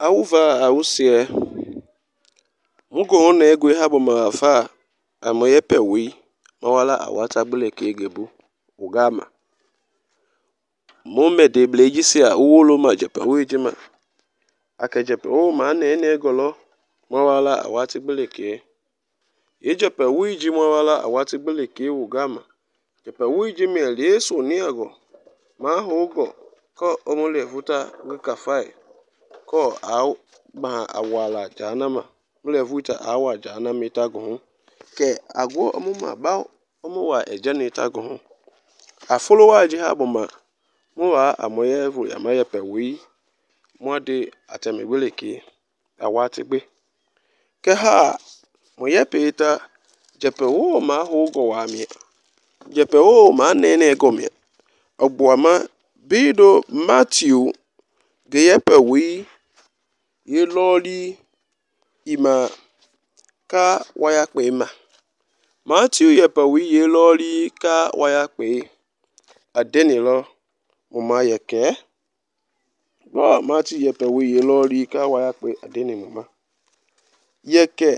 Awuva awusie mugo na ego ha bo mafa amoye pewi mawala awata bele kegebu ugama mume de blejisia uwolo ma jepa wijima akejepe o ma na ene golo mawala awati bele ke yejepe wiji mawala awati bele ke ugama jepe wiji me leso niago ma hogo ko omole futa gkafai ko aw ma awala janama mule vuta awa janama itago ke agwo omuma ba omuwa ejani itago afolo waji ha boma muwa amoye vu amaye pewi mwade atemebeleke awati gbe ke ha moye peta jepe wo ma hogo wa mi jepe wo ma nene gomia ogboama bido Matthew geyepe wi ye loli ima ka waya pe ma Matthew yepe wi ye loli ka waya pe adenilo muma yeke bo Matthew yepe wi ye loli ka waya pe adeni muma yeke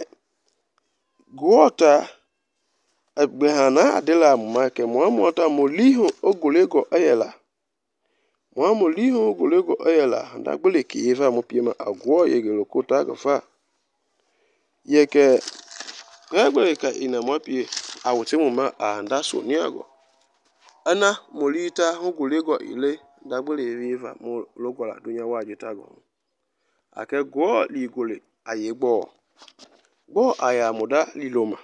guota agbehana adela muma ke muamota moliho ogolego ayela muamoliho ogolego ayela ndagbele ki eva mopiema agwo yegelo kota gafa yeke ngagbele ka ina mopie awuti muma anda so niago ana molita ogolego ile ndagbele eva mo logola dunya waji tago ake gwo ligole ayegbo gbo aya muda liloma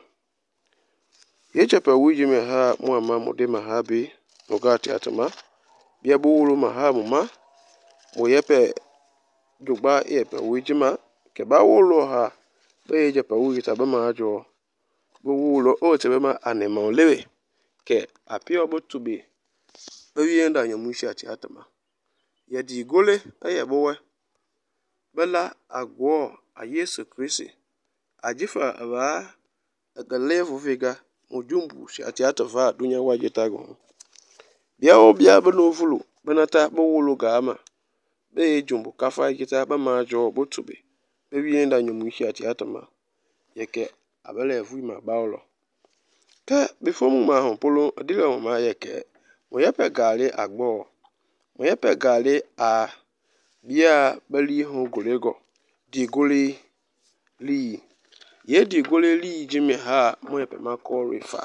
yechepe wijime ha muama mode mahabi ogati atama bia buwulu maha muma moyepe dugba yepe wijima ke ba wulo ha be jepe wita ba majo bo wulo o tebe ma anema lewe ke apio botube be yenda nyamushi ati atama yedi gole ayebowe bela agwo a Yesu Kristi ajifa aba agalevu viga mujumbu shi ati atava dunya wajitago bia o bia beno vulu benata bo wulu gama be jumbu kafa kita ba majo botube be yenda nyamushi ati atama yeke abele vu ma baulo te before mu ma hon polo adile ma yeke moyepe gale agbo moyepe gale a bia bali hon golego di gole li ye di gole li jimi ha moyepe mako rifa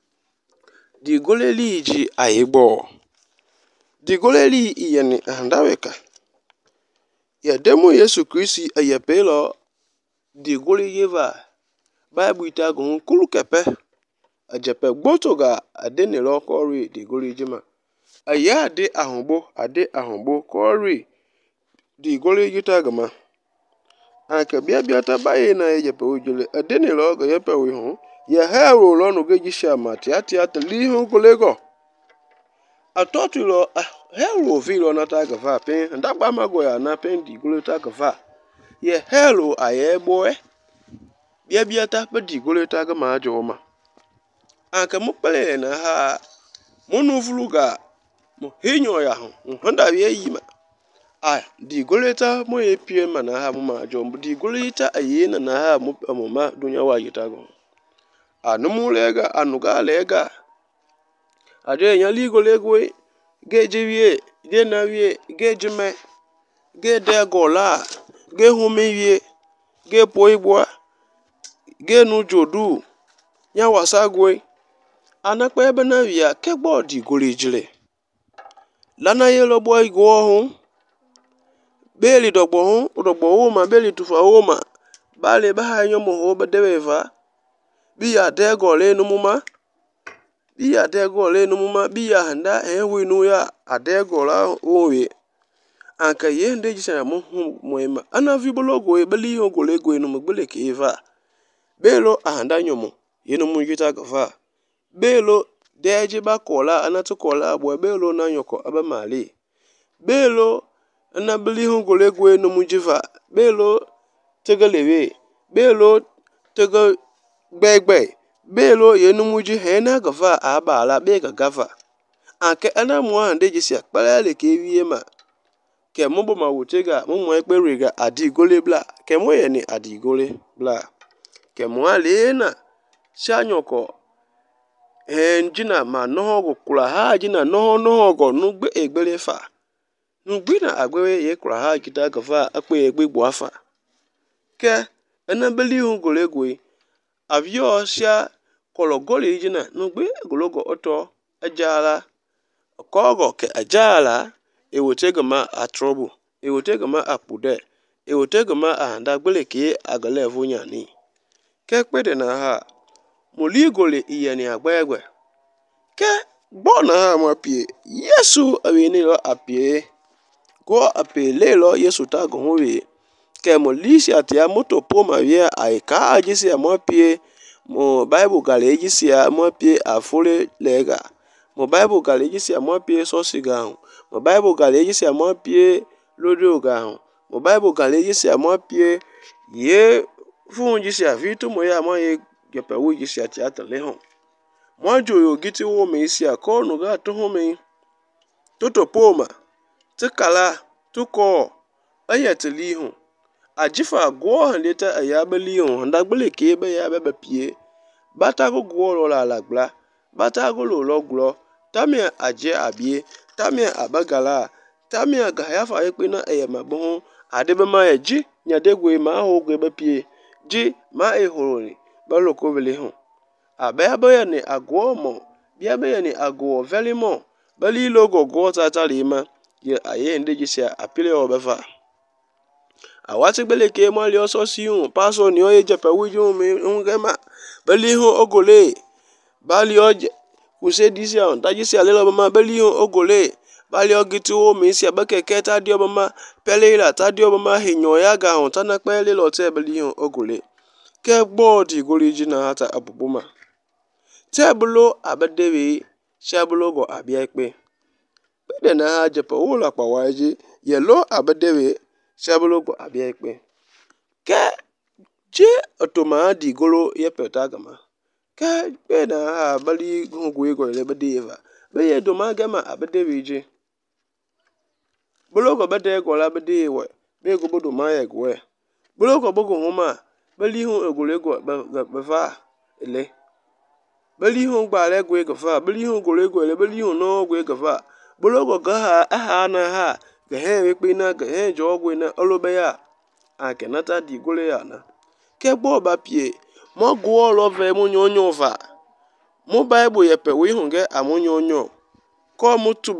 di gole li ji ayegbo di gole li iyeni andaweka ya demo Yesu Kristi ayepelo di gole yeva Bible itago kulu kepe ajepe gbotoga adeni lo kori di gole jima aya ade ahonbo kori di gole yitagama aka bia ta baye na yepe ojule adeni lo go yepe wi hu ye hero lo no geji shama ati atli hu golego atotilo hero vilo na ta gava pe ndagba mago ya na pe di gole ta gava ye hero ayebo bia ta pe di gole ta ga ma joma aka mukpele na ha munu vuluga mo hinyo ya hu honda bia yima di goleta mo epie mana ha mo ma jom di goleta ayena na ha mo ma dunya wa yitago anumulega anuga lega ade nya ligolegwe gejiwie de na wie gejime ge de gola ge humiwie ge poibwa ge nu jodu nya wasagwe anakpa ebe na wia kegbo di golejile lana yelo boy go hu beli dogbo wo ma beli tufa wo ma bale ba hanyo mo ho bedeva biya de gole no muma biya handa ewe no ya ade gola owe anka ye nde jisa mo hu moema ana vi bologo e beli ho gole go no mo gbele ke eva belo ahanda nyomo ye no mu yita gafa belo deji ba kola anatu kola bo belo na nyoko aba mali belo na beli hu gole go no mu jiva belo tegelewe belo tego gbegbe belo ye no mu ji he na gafa abala be ga gafa anke ana mo ande jisi akpala le ke wiye ma ke mobo ma wotega mo mo ekperega adigole bla ke mo ye ni adigole bla ke mo alena shanyoko enjina ma nogo kula ha jina nogo nugbe egbere fa nugbe na agbere ye kula ha kita gafa akpe egbe gboafa ke enabeli hu golegwe avio sha kologole jina nugbe gologo oto ajala kogo ke ajala ewotega ma atrobu ewotega ma apude ewotega ma anda gbele ke agale vunyani ke kpede na ha moligole iyeni agbegbe ke bona ha mo pie yesu awini lo apie go apie le lo yesu ta go we ke mo lisi atia moto po ma wie ai ka ajisi mo pie mo bible gale ajisi mo pie afole lega mo bible gale ajisi mo pie so siga mo bible gale ajisi mo pie lodo ga mo bible gale ajisi mo pie ye fun jisi afitu mo ya mo ye gepe wo jisi atia tele ho mo joyo giti wo me isi akonu ga to ho me toto poma tikala tuko ayateli ho ajifa go handeta ayabeli ho ndagbele ke be ya be pie bata go go lo la lagla bata go lo glo tamia aje abie tamia abagala tamia ga ya fa ekpe na eyamabo adebe ma eji nyadegwe ma ho gwe be pie ji ma ehoroni ba lokobele ho abaya ni agwo mo bia be ni agwo very mo bali logo go tata lima ye aye ndejisi apile obefa awati gbele ke mo li oso siun paso ni oye jepe wiju mi ngema bali ho ogole bali oje kuse disi on tajisi alelo mama bali ho ogole bali ogiti wo mi si abeke keta dio mama pele la ta dio mama hinyo ya ga on tana pele lo te bali ho ogole ke gbodi goliji na hata abubuma tebulo abadewe shabulo go abia ikpe bede na ha jepe wula pawaji yelo abadewe shabulo go abia ikpe ke je otoma di golo ye peta gama ke bede na ha bali gungu go le bedeva be ye do ma gama abadewe je bulo go bede go la bedewe be go bodo ma ye go bulo go bogo huma bali hu ogole go befa ele bali hu gba le go gafa bali hu go le go le bali hu no go gafa bulo go ga ha na ha ga he ekpe na ga he jo go na olobe ya akenata di gole ya na ke gbo ba pie mo go lo ve mo nyonyo va mo bible ye pe wi hu ge amonyonyo ko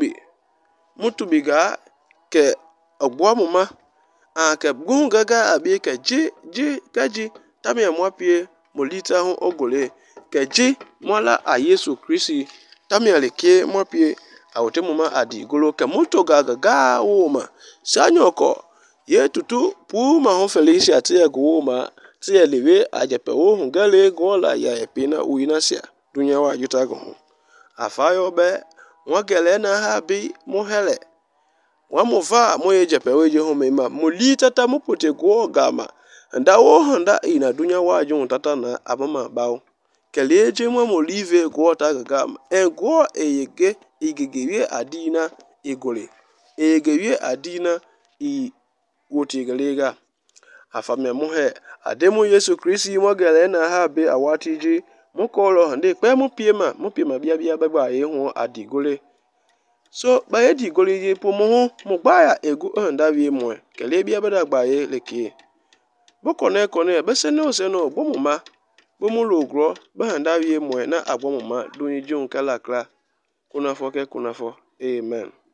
mutubi ga ke ogbo muma ke gun gaga abi ke ji tami mo pie molita hu ogole ke ji mola a yesu kristi tami ale ke mo pie awote muma adi golo ke moto gaga wo ma sanyoko ye tutu pu ma ho felicia tie go ma tie lewe ajepe wo hu gale go la ya epina uina sia dunya wa yuta go afayo be won gele na ha bi mo hele wa mo va mo ye jepe we je ho me ma mo li tata mo pote go gama nda wo handa ina dunya wa ju tata na abama bawo kele je mo live go ta gama go eyege igegewie adina igole egewie adina I wotigelega afame mo he ademu yesu kristi mo gele na ha be awatiji mo ko lo hande pe mo pie ma bia bagba ye ho adigole so ba ye digole ye po mo mo gba ya egu handa wie mo kele bia bada gba ye leke bo kone be se no bo mo ma bo mo lo gro ba handa wie mo na agbo mo ma do ni jun kala kla kuna fo amen.